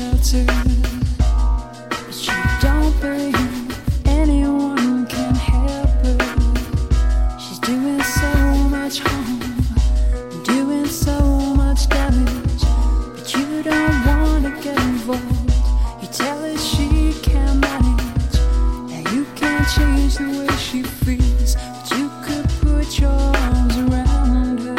shelter, but you don't believe anyone can help her. She's doing so much harm, doing so much damage, but you don't want to get involved. You tell her she can't manage, and you can't change the way she feels, but you could put your arms around her.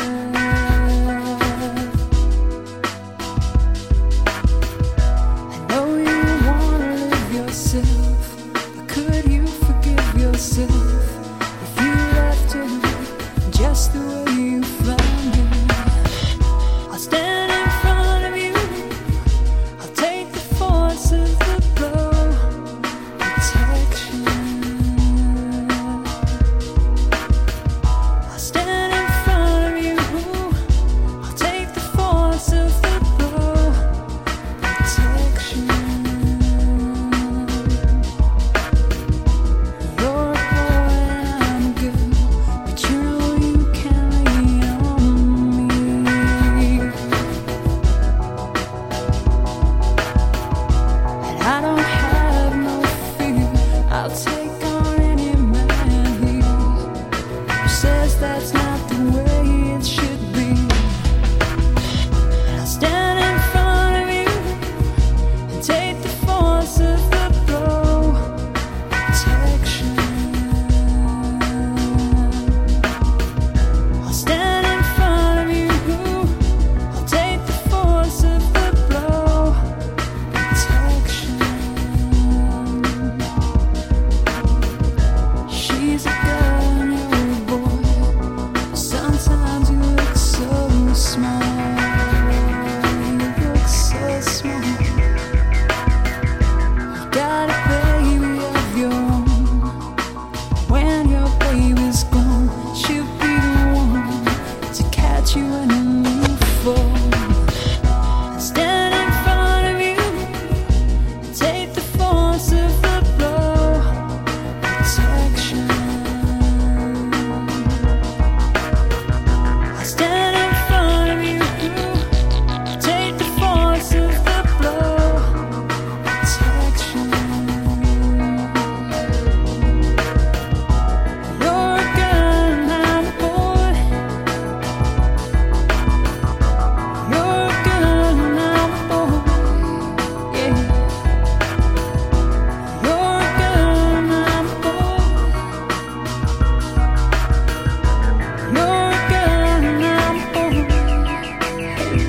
I know you wanna live yourself, but could you forgive yourself if you left her just the way you found her? I'll stand in front of you, I'll take the force of the blow, protection. I'll stand in front of you, I'll take the force of the blow, protection. You're a boy and I'm a girl, but you know you can lean on me. And I don't have no fear, I'll take on any man here who says that's not the way it should be. And I'll stand in front of you and take the force of the blow, protection. I'll stand in front of you, I'll take the force of the blow, protection. She's a girl and you're a boy. Sometimes you look so small. You look so small. You got a baby of your own. When your baby's gone, she'll be the one to catch you when you fall. I stand in front of you and take the force of the blow, protection. I stand in front of you, take the force of the blow, protection. You're a girl and I'm a boy. You're a girl and I'm a boy. Yeah. You're a girl and I'm a boy. You're a girl and I'm a boy.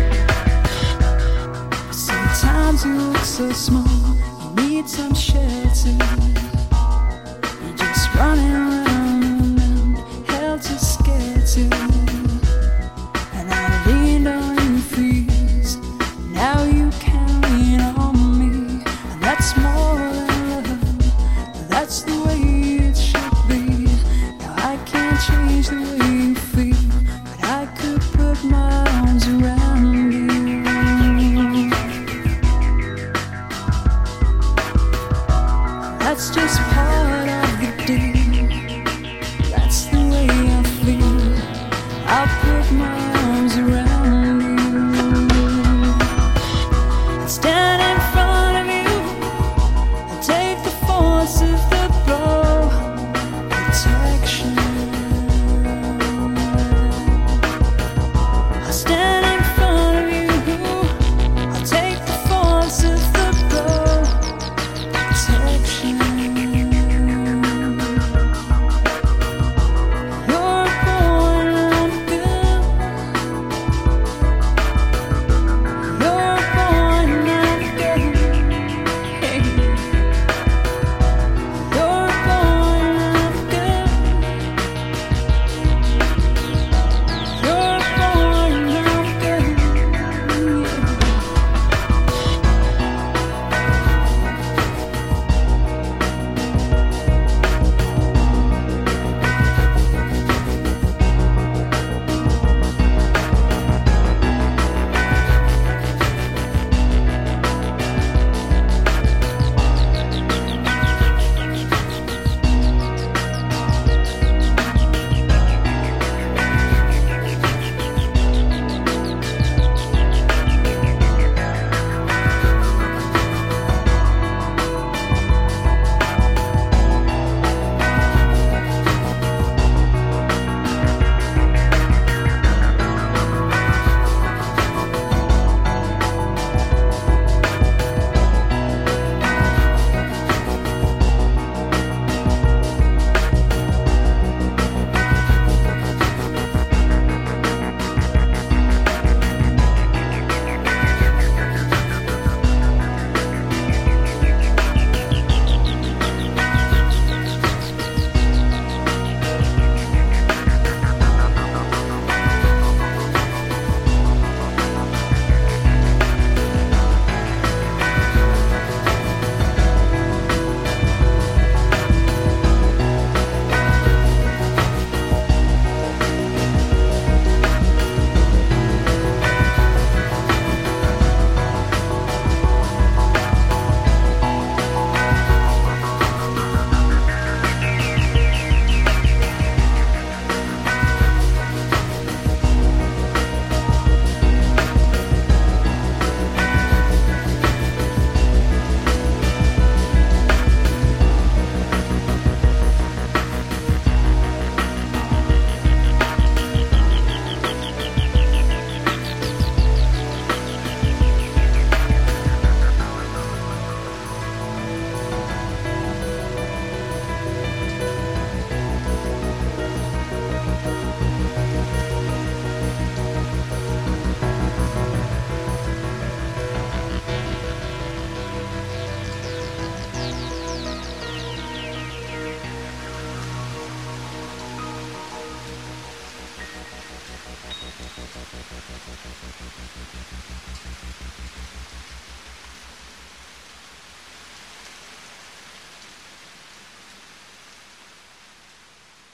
Sometimes you look so small, you need some shelter. You're just running around and around, helter skelter. And I leaned on you for years, now you can lean on me. And that's more than love, that's the way it should be. Now I can't change the way you feel, but I could put my arms around you. That's just part of the deal. That's the way I feel.